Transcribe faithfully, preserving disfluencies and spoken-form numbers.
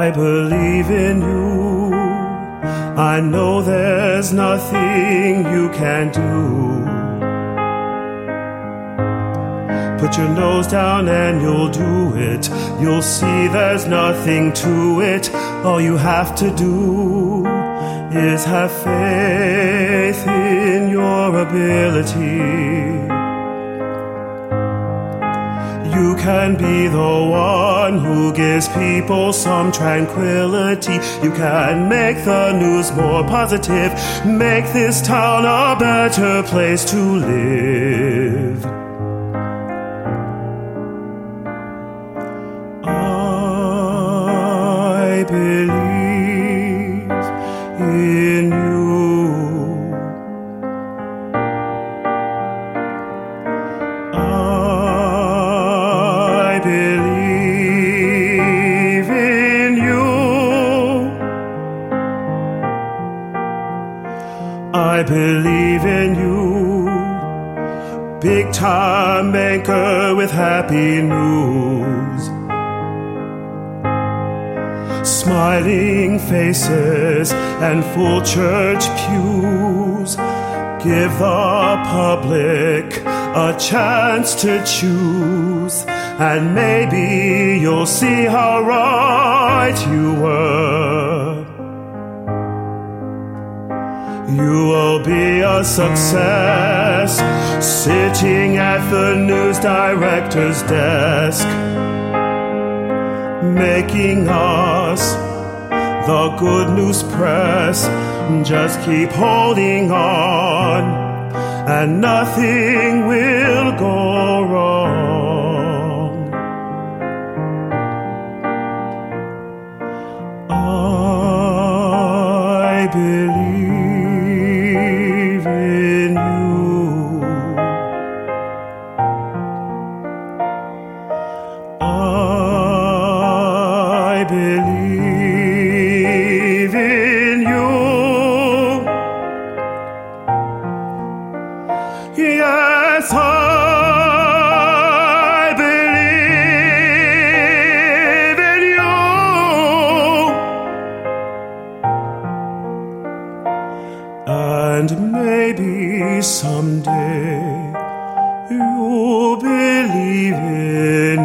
I believe in you. I know there's nothing you can do. Put your nose down and you'll do it. You'll see there's nothing to it. All you have to do is have faith in your ability. You can be the one who gives people some tranquility. You can make the news more positive, make this town a better place to live. I believe in you. I believe in you. I believe in you. Big time banker with happy news. Smiling faces and full church pews give the public a chance to choose, and maybe you'll see how right you were. You will be a success, sitting at the news director's desk, making us the good news press. Just keep holding on, and nothing will go wrong. I believe in you. I believe in you. Yes, I believe in you. And maybe someday you'll believe in